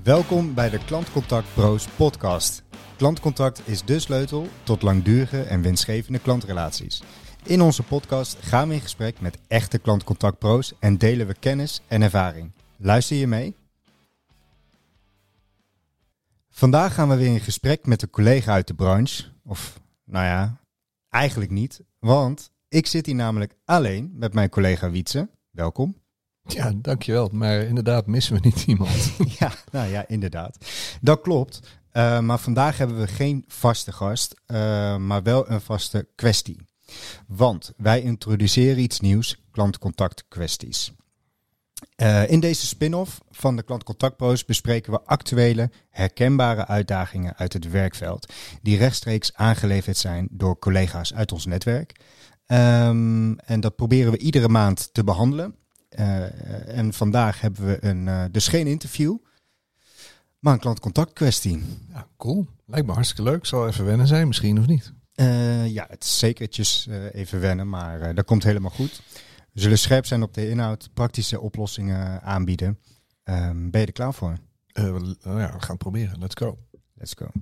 Welkom bij de Klantcontact Pro's podcast. Klantcontact is de sleutel tot langdurige en winstgevende klantrelaties. In onze podcast gaan we in gesprek met echte Klantcontact Pro's en delen we kennis en ervaring. Luister je mee? Vandaag gaan we weer in gesprek met een collega uit de branche. Of, nou ja, eigenlijk niet. Want ik zit hier namelijk alleen met mijn collega Wietse. Welkom. Ja, dankjewel. Maar inderdaad missen we niet iemand. Ja, nou ja, inderdaad. Dat klopt. Maar vandaag hebben we geen vaste gast, maar wel een vaste kwestie. Want wij introduceren iets nieuws, klantcontact kwesties. In deze spin-off van de Klantcontact Pro's bespreken we actuele, herkenbare uitdagingen uit het werkveld, die rechtstreeks aangeleverd zijn door collega's uit ons netwerk. En dat proberen we iedere maand te behandelen. En vandaag hebben we dus geen interview, maar een klantcontact kwestie. Ja, cool. Lijkt me hartstikke leuk. Zal even wennen zijn misschien of niet? Ja, het is zekertjes even wennen, maar dat komt helemaal goed. We zullen scherp zijn op de inhoud, praktische oplossingen aanbieden. Ben je er klaar voor? We gaan het proberen. Let's go. Let's go.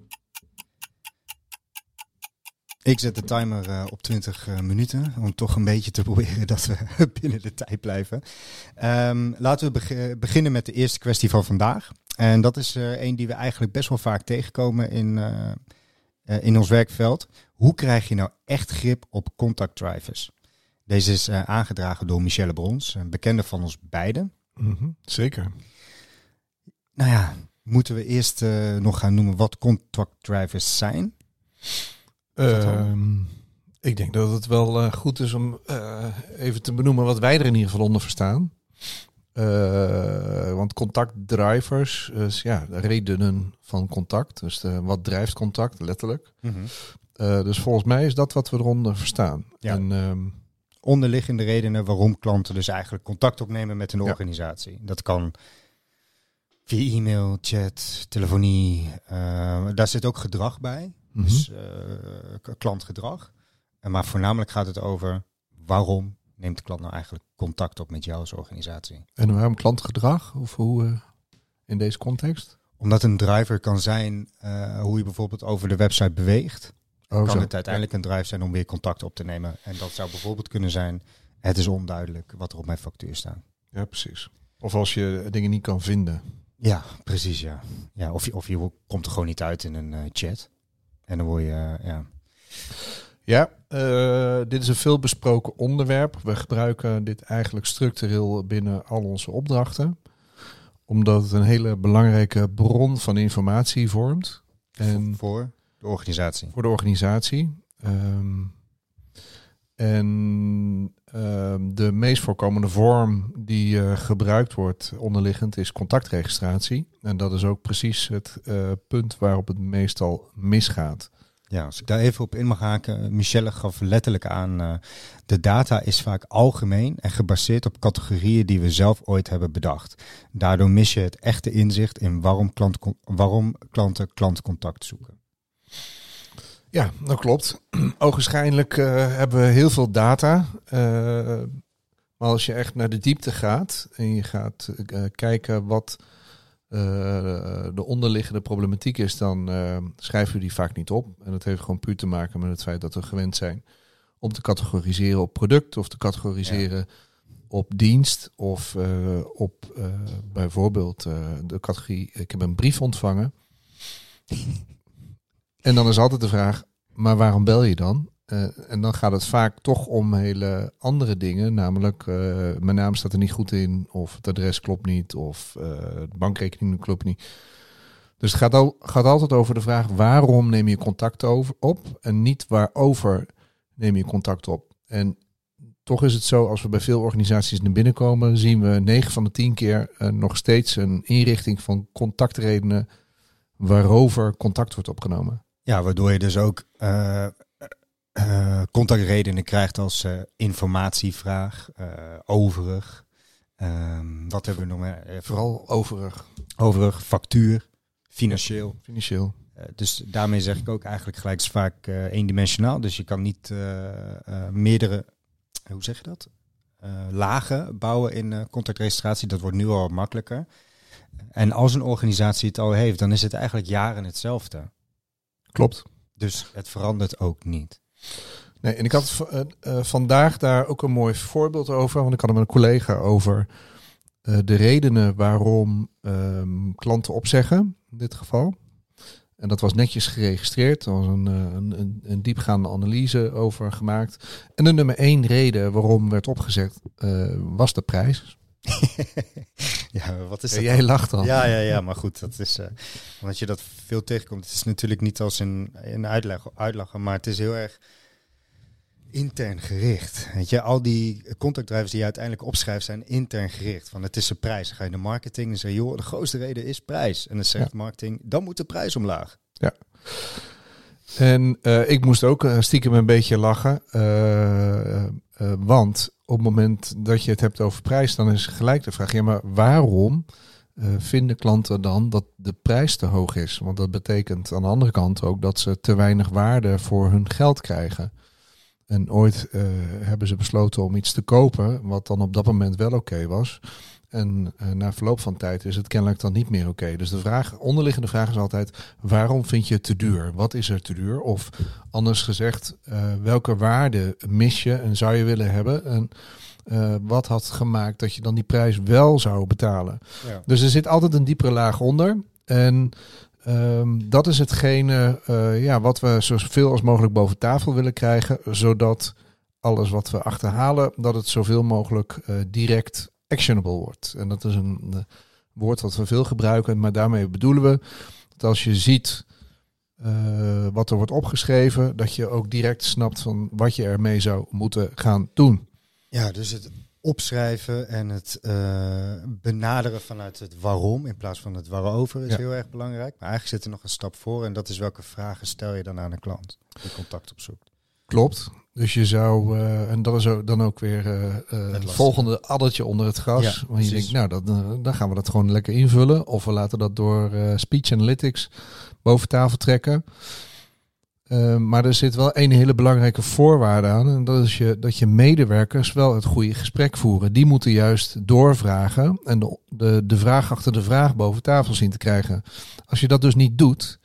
Ik zet de timer op 20 minuten om toch een beetje te proberen dat we binnen de tijd blijven. Laten we beginnen met de eerste kwestie van vandaag. En dat is een die we eigenlijk best wel vaak tegenkomen in ons werkveld. Hoe krijg je nou echt grip op contact drivers? Deze is aangedragen door Michelle Brons, een bekende van ons beiden. Mm-hmm, zeker. Nou ja, moeten we eerst nog gaan noemen wat contact drivers zijn? Ik denk dat het wel goed is om even te benoemen wat wij er in ieder geval onder verstaan. Want contactdrivers, de redenen van contact. Dus wat drijft contact, letterlijk. Mm-hmm. Dus volgens mij is dat wat we eronder verstaan. Ja. En, onderliggende redenen waarom klanten dus eigenlijk contact opnemen met een organisatie. Dat kan via e-mail, chat, telefonie. Daar zit ook gedrag bij. Mm-hmm. Dus klantgedrag. Maar voornamelijk gaat het over waarom neemt de klant nou eigenlijk contact op met jou als organisatie. En waarom klantgedrag? Of hoe in deze context? Omdat een driver kan zijn hoe je bijvoorbeeld over de website beweegt. Kan het uiteindelijk een drive zijn om weer contact op te nemen. En dat zou bijvoorbeeld kunnen zijn, het is onduidelijk wat er op mijn factuur staat. Ja, precies. Of als je dingen niet kan vinden. Ja, precies, ja. Of je komt er gewoon niet uit in een chat. En dan word je, dit is een veel besproken onderwerp. We gebruiken dit eigenlijk structureel binnen al onze opdrachten. Omdat het een hele belangrijke bron van informatie vormt. En voor de organisatie. Voor de organisatie. De meest voorkomende vorm die gebruikt wordt onderliggend is contactregistratie. En dat is ook precies het punt waarop het meestal misgaat. Ja, als ik daar even op in mag haken. Michelle gaf letterlijk aan, de data is vaak algemeen en gebaseerd op categorieën die we zelf ooit hebben bedacht. Daardoor mis je het echte inzicht in waarom klanten klantcontact zoeken. Ja, dat klopt. Ogenschijnlijk hebben we heel veel data. Maar als je echt naar de diepte gaat en je gaat kijken wat de onderliggende problematiek is, dan schrijven we die vaak niet op. En dat heeft gewoon puur te maken met het feit dat we gewend zijn om te categoriseren op product of te categoriseren op dienst of op bijvoorbeeld de categorie ik heb een brief ontvangen. En dan is altijd de vraag, maar waarom bel je dan? En dan gaat het vaak toch om hele andere dingen. Namelijk, mijn naam staat er niet goed in. Of het adres klopt niet. Of de bankrekening klopt niet. Dus het gaat altijd over de vraag, waarom neem je contact op? En niet waarover neem je contact op? En toch is het zo, als we bij veel organisaties naar binnen komen, zien we 9 van de 10 keer nog steeds een inrichting van contactredenen waarover contact wordt opgenomen. Ja, waardoor je dus ook contactredenen krijgt als informatievraag, overig. Wat hebben we nog meer? Vooral overig. Overig, factuur, financieel. Financieel. Dus daarmee zeg ik ook eigenlijk gelijk is vaak eendimensionaal. Dus je kan niet meerdere, lagen bouwen in contactregistratie. Dat wordt nu al wat makkelijker. En als een organisatie het al heeft, dan is het eigenlijk jaren hetzelfde. Klopt. Dus het verandert ook niet. Nee, en ik had vandaag daar ook een mooi voorbeeld over. Want ik had er met een collega over de redenen waarom klanten opzeggen. In dit geval. En dat was netjes geregistreerd. Er was een diepgaande analyse over gemaakt. En de nummer 1 reden waarom werd opgezegd was de prijs. Ja, wat is dat? Jij lacht al. Ja, maar goed, dat is omdat je dat veel tegenkomt. Het is natuurlijk niet als een uitlachen, maar het is heel erg intern gericht. Weet je, al die contactdrijvers die je uiteindelijk opschrijft zijn intern gericht. Van het is een prijs. Dan ga je naar marketing en zeg je, joh, de grootste reden is prijs. En dan zegt marketing, dan moet de prijs omlaag. Ja. En ik moest ook stiekem een beetje lachen. Want op het moment dat je het hebt over prijs, dan is gelijk de vraag, ja, maar waarom vinden klanten dan dat de prijs te hoog is? Want dat betekent aan de andere kant ook dat ze te weinig waarde voor hun geld krijgen. En ooit hebben ze besloten om iets te kopen, wat dan op dat moment wel oké was. En na verloop van tijd is het kennelijk dan niet meer oké. Dus de onderliggende vraag is altijd, waarom vind je het te duur? Wat is er te duur? Of anders gezegd, welke waarde mis je en zou je willen hebben? En wat had gemaakt dat je dan die prijs wel zou betalen? Ja. Dus er zit altijd een diepere laag onder. En dat is hetgene wat we zoveel als mogelijk boven tafel willen krijgen. Zodat alles wat we achterhalen, dat het zoveel mogelijk direct actionable wordt. En dat is een woord wat we veel gebruiken, maar daarmee bedoelen we dat als je ziet wat er wordt opgeschreven, dat je ook direct snapt van wat je ermee zou moeten gaan doen. Ja, dus het opschrijven en het benaderen vanuit het waarom in plaats van het waarover is heel erg belangrijk. Maar eigenlijk zit er nog een stap voor en dat is welke vragen stel je dan aan een klant die contact opzoekt. Klopt. Dus je zou, en dat is dan ook weer het volgende addertje onder het gras. Ja, want je denkt, nou, dan gaan we dat gewoon lekker invullen. Of we laten dat door Speech Analytics boven tafel trekken. Maar er zit wel een hele belangrijke voorwaarde aan. En dat is dat je medewerkers wel het goede gesprek voeren. Die moeten juist doorvragen en de vraag achter de vraag boven tafel zien te krijgen. Als je dat dus niet doet,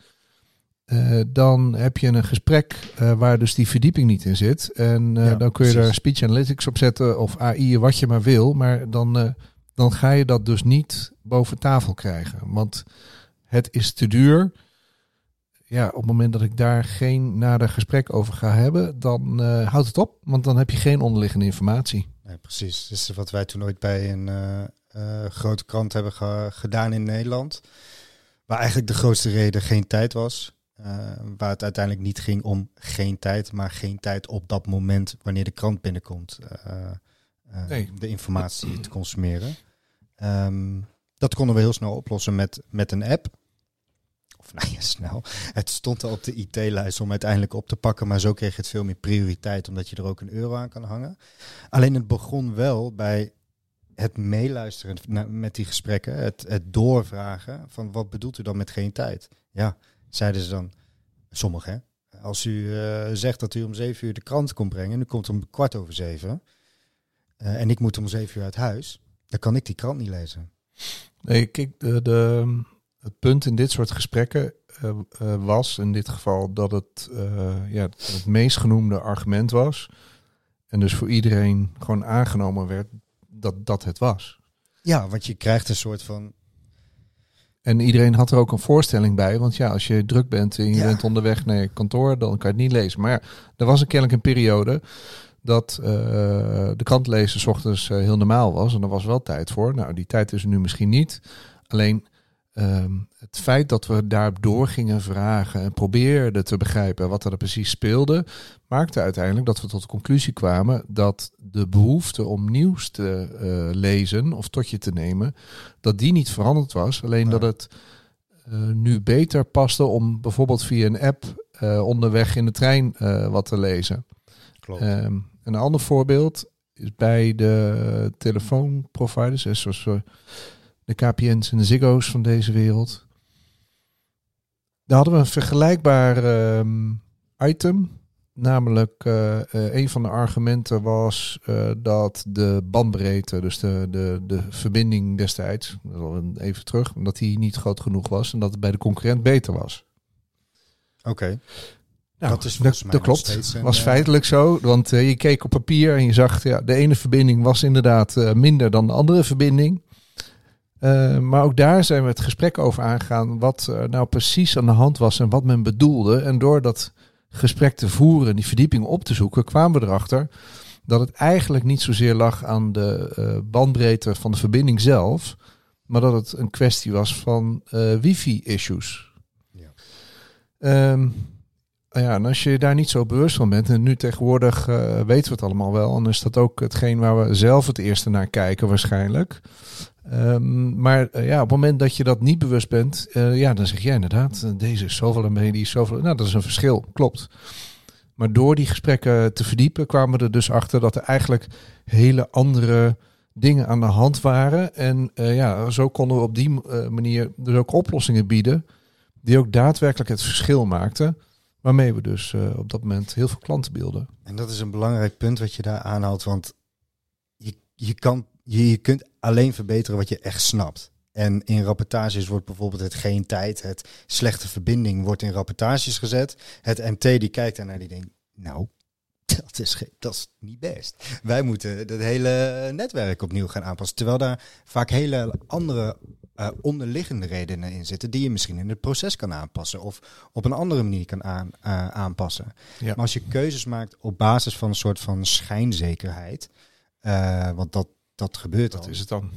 dan heb je een gesprek waar dus die verdieping niet in zit. En dan kun je daar Speech Analytics op zetten of AI, wat je maar wil. Maar dan ga je dat dus niet boven tafel krijgen. Want het is te duur. Ja, op het moment dat ik daar geen nader gesprek over ga hebben, dan houdt het op. Want dan heb je geen onderliggende informatie. Nee, precies. Dus wat wij toen ooit bij een grote krant hebben gedaan in Nederland. Waar eigenlijk de grootste reden geen tijd was. Waar het uiteindelijk niet ging om geen tijd, maar geen tijd op dat moment wanneer de krant binnenkomt. De informatie te consumeren. Dat konden we heel snel oplossen met een app. Of nou ja, snel. Het stond al op de IT-lijst om uiteindelijk op te pakken, maar zo kreeg het veel meer prioriteit, omdat je er ook €1 aan kan hangen. Alleen het begon wel bij het meeluisteren met die gesprekken, het doorvragen van wat bedoelt u dan met geen tijd? Ja, zeiden ze dan, sommigen. Als u zegt dat u om 7 uur de krant komt brengen, en u komt om 7:15 en ik moet om 7 uur uit huis, dan kan ik die krant niet lezen. Nee, kijk, het punt in dit soort gesprekken was in dit geval dat het meest genoemde argument was. En dus voor iedereen gewoon aangenomen werd dat het was. Ja, want je krijgt een soort van... En iedereen had er ook een voorstelling bij. Want ja, als je druk bent en je bent onderweg naar je kantoor, dan kan je het niet lezen. Maar ja, er was kennelijk een periode dat de krant lezen 's ochtends heel normaal was. En er was wel tijd voor. Nou, die tijd is er nu misschien niet. Alleen het feit dat we daardoor gingen vragen en probeerden te begrijpen wat er precies speelde, maakte uiteindelijk dat we tot de conclusie kwamen dat de behoefte om nieuws te lezen of tot je te nemen, dat die niet veranderd was. Alleen dat het nu beter paste om bijvoorbeeld via een app onderweg in de trein wat te lezen. Klopt. Een ander voorbeeld is bij de telefoonproviders, zoals de KPN's en de Ziggo's van deze wereld. Daar hadden we een vergelijkbaar item Namelijk, een van de argumenten was dat de bandbreedte, dus de verbinding destijds, dat is al even terug, dat die niet groot genoeg was en dat het bij de concurrent beter was. Oké. Nou, Dat is volgens mij dat klopt. steeds Was feitelijk zo, want je keek op papier en je zag, ja, de ene verbinding was inderdaad minder dan de andere verbinding. Maar ook daar zijn we het gesprek over aangegaan wat nou precies aan de hand was en wat men bedoelde. En door dat gesprek te voeren, die verdieping op te zoeken, kwamen we erachter dat het eigenlijk niet zozeer lag aan de bandbreedte van de verbinding zelf, maar dat het een kwestie was van wifi-issues. Ja. Ja, en als je daar niet zo bewust van bent, en nu tegenwoordig weten we het allemaal wel, en is dat ook hetgeen waar we zelf het eerste naar kijken waarschijnlijk. Maar op het moment dat je dat niet bewust bent, dan zeg jij inderdaad, deze is zoveel en die is zoveel. Nou, dat is een verschil, klopt. Maar door die gesprekken te verdiepen kwamen we er dus achter dat er eigenlijk hele andere dingen aan de hand waren. En zo konden we op die manier dus ook oplossingen bieden die ook daadwerkelijk het verschil maakten. Waarmee we dus op dat moment heel veel klanten beelden. En dat is een belangrijk punt wat je daar aanhaalt, want je kunt alleen verbeteren wat je echt snapt. En in rapportages wordt bijvoorbeeld het geen tijd, het slechte verbinding wordt in rapportages gezet. Het MT die kijkt ernaar die denkt, nou, dat is niet best. Wij moeten het hele netwerk opnieuw gaan aanpassen. Terwijl daar vaak hele andere onderliggende redenen in zitten die je misschien in het proces kan aanpassen of op een andere manier kan aanpassen. Ja. Maar als je keuzes maakt op basis van een soort van schijnzekerheid, want dat gebeurt al. Dat is het dan.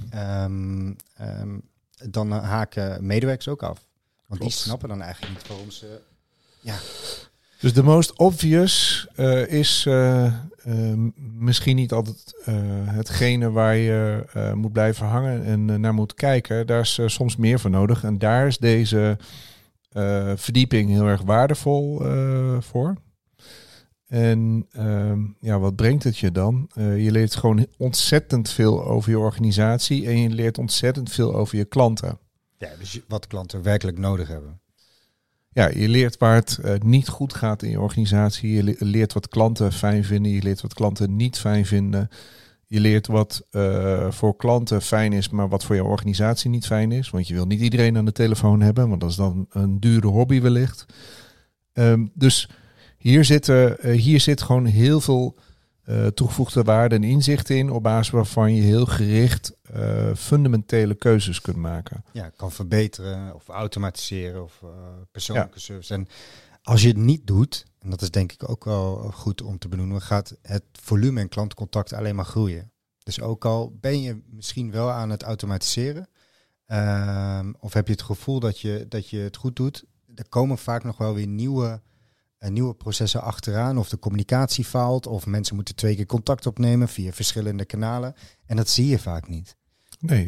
Dan haken medewerkers ook af. Want Klopt. Die snappen dan eigenlijk niet waarom ze... Ja. Dus de most obvious is misschien niet altijd hetgene waar je moet blijven hangen en naar moet kijken. Daar is soms meer voor nodig. En daar is deze verdieping heel erg waardevol voor. En wat brengt het je dan? Je leert gewoon ontzettend veel over je organisatie en je leert ontzettend veel over je klanten. Ja, dus wat klanten werkelijk nodig hebben. Ja, je leert waar het niet goed gaat in je organisatie. Je leert wat klanten fijn vinden. Je leert wat klanten niet fijn vinden. Je leert wat voor klanten fijn is, maar wat voor je organisatie niet fijn is. Want je wil niet iedereen aan de telefoon hebben, want dat is dan een dure hobby wellicht. Dus hier zit gewoon heel veel toegevoegde waarde en inzicht in, op basis waarvan je heel gericht fundamentele keuzes kunt maken. Ja, kan verbeteren of automatiseren of persoonlijke service. En als je het niet doet, en dat is denk ik ook wel goed om te benoemen, gaat het volume en klantcontact alleen maar groeien. Dus ook al ben je misschien wel aan het automatiseren, of heb je het gevoel dat je het goed doet, er komen vaak nog wel weer nieuwe processen achteraan, of de communicatie faalt, of mensen moeten 2 keer contact opnemen via verschillende kanalen. En dat zie je vaak niet. Nee,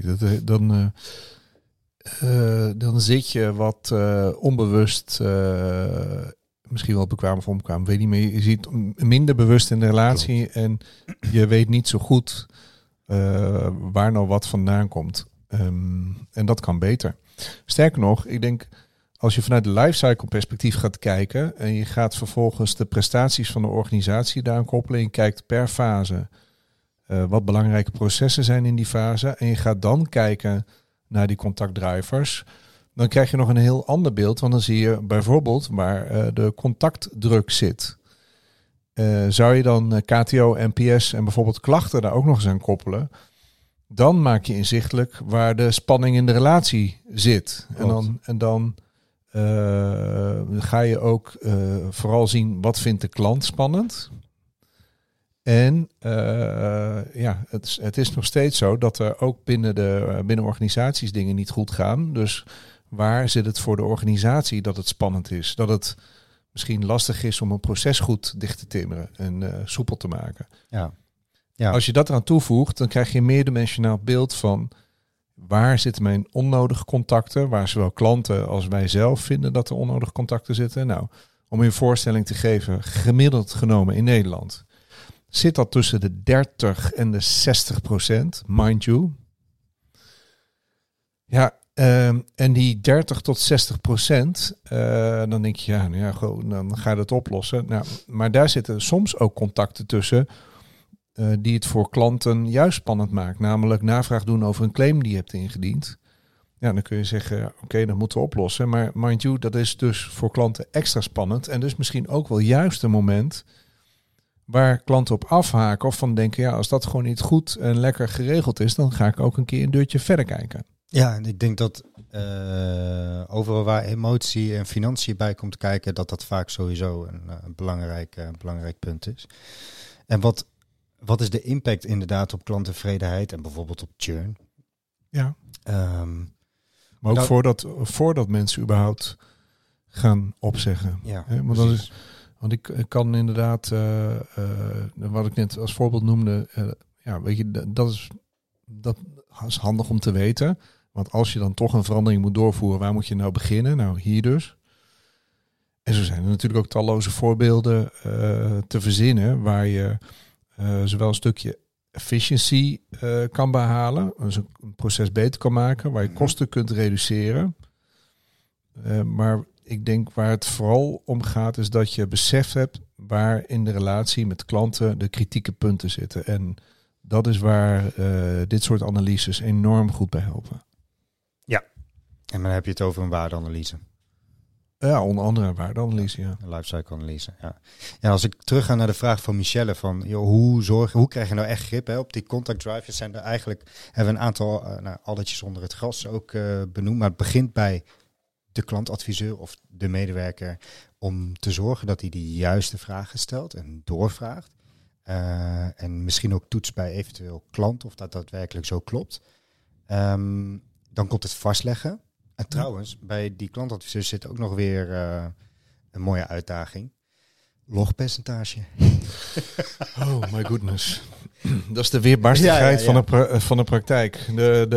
dan zit je wat onbewust, misschien wel bekwaam of onbekwaam, weet niet meer. Je ziet minder bewust in de relatie. Klopt. En je weet niet zo goed waar nou wat vandaan komt. En dat kan beter. Sterker nog, ik denk, als je vanuit de lifecycle perspectief gaat kijken en je gaat vervolgens de prestaties van de organisatie daaraan koppelen en je kijkt per fase wat belangrijke processen zijn in die fase en je gaat dan kijken naar die contactdrivers, dan krijg je nog een heel ander beeld, want dan zie je bijvoorbeeld waar de contactdruk zit. Zou je dan KTO, NPS en bijvoorbeeld klachten daar ook nog eens aan koppelen, dan maak je inzichtelijk waar de spanning in de relatie zit. En dan ga je ook vooral zien wat vindt de klant spannend. En het is nog steeds zo dat er ook binnen organisaties dingen niet goed gaan. Dus waar zit het voor de organisatie dat het spannend is? Dat het misschien lastig is om een proces goed dicht te timmeren en soepel te maken. Ja. Ja. Als je dat eraan toevoegt, dan krijg je een meerdimensionaal beeld van waar zitten mijn onnodige contacten, waar zowel klanten als wij zelf vinden dat er onnodige contacten zitten. Nou, om je een voorstelling te geven, gemiddeld genomen in Nederland zit dat tussen de 30 en de 60%, mind you. Ja, En die 30 tot 60%, dan denk je, gewoon, dan ga je dat oplossen. Nou, maar daar zitten soms ook contacten tussen die het voor klanten juist spannend maakt. Namelijk navraag doen over een claim die je hebt ingediend. Ja, dan kun je zeggen, oké, dat moeten we oplossen. Maar mind you, dat is dus voor klanten extra spannend. En dus misschien ook wel juist een moment waar klanten op afhaken of van denken, als dat gewoon niet goed en lekker geregeld is, dan ga ik ook een keer een deurtje verder kijken. Ja, en ik denk dat overal waar emotie en financiën bij komt kijken, dat vaak sowieso een belangrijk punt is. En wat is de impact inderdaad op klanttevredenheid en bijvoorbeeld op churn? Ja. Maar ook voordat mensen überhaupt gaan opzeggen. Ja, want ik kan inderdaad, wat ik net als voorbeeld noemde, weet je, dat is handig om te weten. Want als je dan toch een verandering moet doorvoeren, waar moet je nou beginnen? Nou, hier dus. En zo zijn er natuurlijk ook talloze voorbeelden te verzinnen waar je zowel een stukje efficiency kan behalen, dus een proces beter kan maken, waar je kosten kunt reduceren. Maar ik denk waar het vooral om gaat, is dat je besef hebt waar in de relatie met klanten de kritieke punten zitten. En dat is waar dit soort analyses enorm goed bij helpen. Ja, en dan heb je het over een waardeanalyse. Ja, onder andere een waardeanalyse, ja. Een lifecycle-analyse, ja. Ja, als ik terug ga naar de vraag van Michelle van, hoe krijg je nou echt grip op die contact drivers? Zijn er eigenlijk, hebben we een aantal alletjes onder het gras ook benoemd, maar het begint bij de klantadviseur of de medewerker om te zorgen dat hij de juiste vragen stelt en doorvraagt. En misschien ook toetst bij eventueel klant of dat daadwerkelijk zo klopt. Dan komt het vastleggen. En trouwens, bij die klantadviseur zit ook nog weer een mooie uitdaging. Logpercentage. Oh my goodness. Dat is de weerbarstigheid van de praktijk.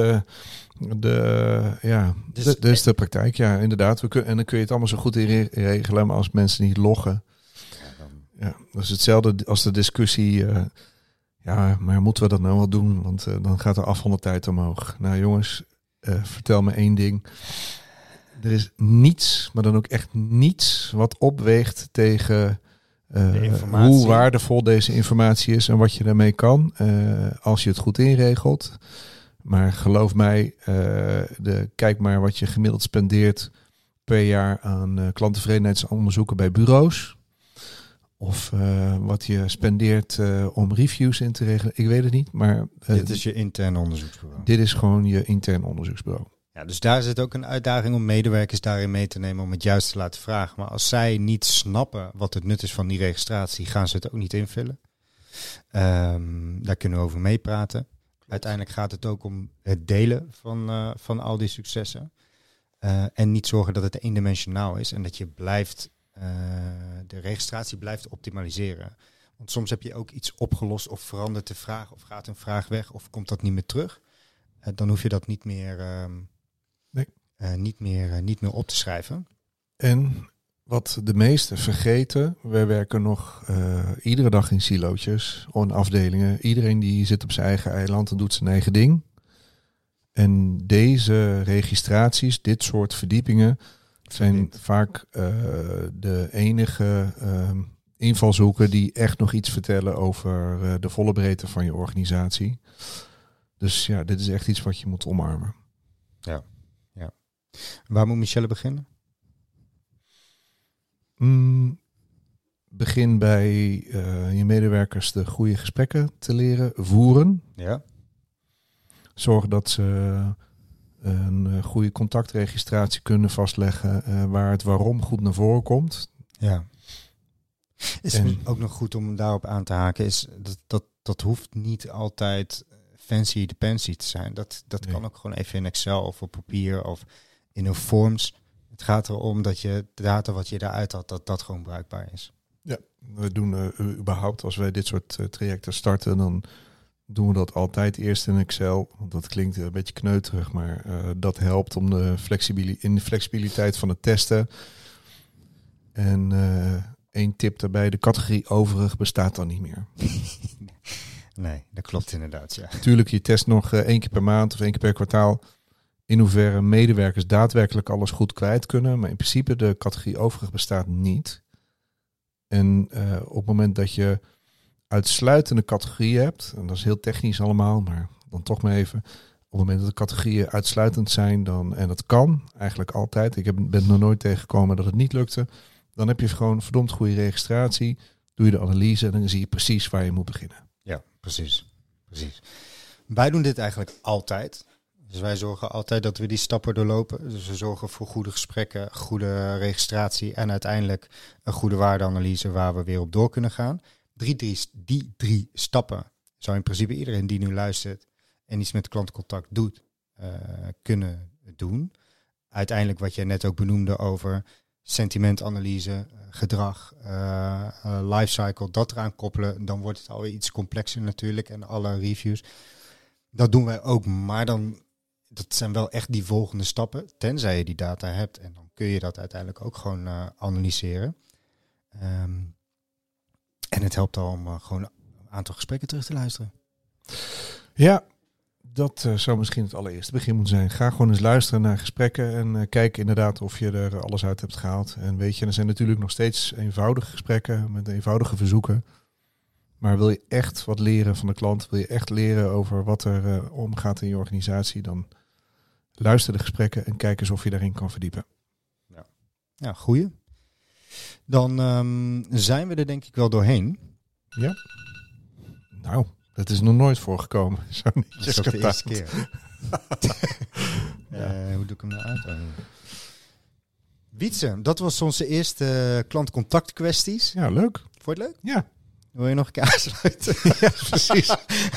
Dit is de praktijk, ja, inderdaad. En dan kun je het allemaal zo goed regelen, maar als mensen niet loggen. Ja, dat is hetzelfde als de discussie. Maar moeten we dat nou wel doen? Want dan gaat de afrondetijd omhoog. Nou jongens, vertel me één ding. Er is niets, maar dan ook echt niets, wat opweegt tegen hoe waardevol deze informatie is en wat je daarmee kan. Als je het goed inregelt. Maar geloof mij, kijk maar wat je gemiddeld spendeert per jaar aan klanttevredenheidsonderzoeken bij bureaus. Of wat je spendeert om reviews in te regelen. Ik weet het niet, maar dit is je intern onderzoeksbureau. Dit is gewoon je intern onderzoeksbureau. Ja, dus daar zit ook een uitdaging om medewerkers daarin mee te nemen om het juist te laten vragen. Maar als zij niet snappen wat het nut is van die registratie, gaan ze het ook niet invullen. Daar kunnen we over meepraten. Uiteindelijk gaat het ook om het delen van al die successen. En niet zorgen dat het eendimensionaal is en dat je de registratie blijft optimaliseren. Want soms heb je ook iets opgelost of verandert de vraag of gaat een vraag weg of komt dat niet meer terug. Dan hoef je dat niet meer op te schrijven. En wat de meesten vergeten, wij werken nog iedere dag in silootjes, in afdelingen. Iedereen die zit op zijn eigen eiland en doet zijn eigen ding. En deze registraties, dit soort verdiepingen, zijn vaak de enige invalshoeken die echt nog iets vertellen over de volle breedte van je organisatie. Dus ja, dit is echt iets wat je moet omarmen. Ja. Waar moet Michelle beginnen? Begin bij je medewerkers de goede gesprekken te leren voeren. Ja. Zorg dat ze een goede contactregistratie kunnen vastleggen waar het waarom goed naar voren komt. Ja. Is ook nog goed om daarop aan te haken, is dat hoeft niet altijd fancy depency te zijn. Dat kan ook gewoon even in Excel of op papier of in een forms. Het gaat erom dat je de data wat je daaruit had, dat gewoon bruikbaar is. Ja, we doen überhaupt als wij dit soort trajecten starten, dan doen we dat altijd eerst in Excel. Want dat klinkt een beetje kneuterig, maar dat helpt om de flexibiliteit van het testen. En één tip daarbij, de categorie overig bestaat dan niet meer. Nee, dat klopt inderdaad, ja. Tuurlijk, je test nog 1 keer per maand of 1 keer per kwartaal. in hoeverre medewerkers daadwerkelijk alles goed kwijt kunnen. Maar in principe de categorie overig bestaat niet. En op het moment dat je uitsluitende categorieën hebt, en dat is heel technisch allemaal, maar dan toch maar even. Op het moment dat de categorieën uitsluitend zijn, dan, en dat kan eigenlijk altijd. Ik ben nog nooit tegengekomen dat het niet lukte. Dan heb je gewoon verdomd goede registratie. Doe je de analyse en dan zie je precies waar je moet beginnen. Ja, precies. Wij doen dit eigenlijk altijd. Dus wij zorgen altijd dat we die stappen doorlopen. Dus we zorgen voor goede gesprekken, goede registratie en uiteindelijk een goede waardeanalyse waar we weer op door kunnen gaan. Die drie stappen zou in principe iedereen die nu luistert en iets met klantencontact doet, kunnen doen. Uiteindelijk wat jij net ook benoemde over sentimentanalyse, gedrag, lifecycle, dat eraan koppelen, dan wordt het alweer iets complexer natuurlijk en alle reviews. Dat doen wij ook, maar dan, dat zijn wel echt die volgende stappen, tenzij je die data hebt en dan kun je dat uiteindelijk ook gewoon analyseren. En het helpt al om gewoon een aantal gesprekken terug te luisteren. Ja, dat zou misschien het allereerste begin moeten zijn. Ga gewoon eens luisteren naar gesprekken en kijk inderdaad of je er alles uit hebt gehaald. En weet je, er zijn natuurlijk nog steeds eenvoudige gesprekken met eenvoudige verzoeken. Maar wil je echt wat leren van de klant, wil je echt leren over wat er omgaat in je organisatie, dan luister de gesprekken en kijk eens of je daarin kan verdiepen. Ja, goeie. Dan zijn we er denk ik wel doorheen. Ja. Nou, dat is nog nooit voorgekomen. Zo dat is ook de eerste keer. Hoe doe ik hem nou uit? Wietse, dat was onze eerste klantcontactkwesties. Ja, leuk. Vond je het leuk? Ja. Wil je nog een keer aansluiten? Ja, precies.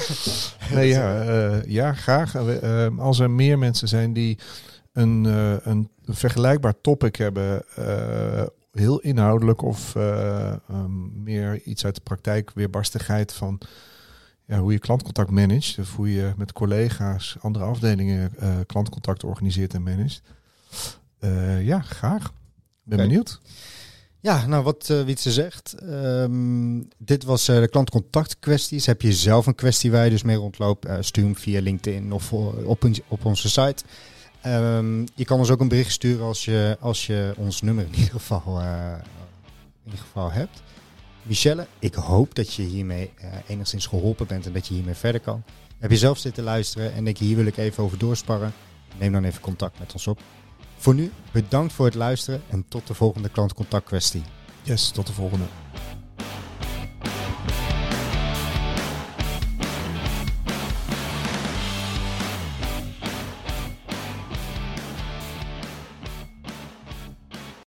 Nee, ja, graag. Als er meer mensen zijn die een vergelijkbaar topic hebben, heel inhoudelijk of meer iets uit de praktijk, weerbarstigheid van hoe je klantcontact managt, of hoe je met collega's, andere afdelingen klantcontact organiseert en managt. Ja, graag. Ben benieuwd. Ja, nou wat Wietse zegt. Dit was de klantcontactkwesties. Heb je zelf een kwestie waar je dus mee rondloopt? Stuur hem via LinkedIn of op onze site. Je kan ons ook een bericht sturen als je ons nummer in ieder geval hebt. Michelle, ik hoop dat je hiermee enigszins geholpen bent en dat je hiermee verder kan. Heb je zelf zitten luisteren en denk je, hier wil ik even over doorsparren? Neem dan even contact met ons op. Voor nu, bedankt voor het luisteren en tot de volgende klantcontactkwestie. Yes, tot de volgende.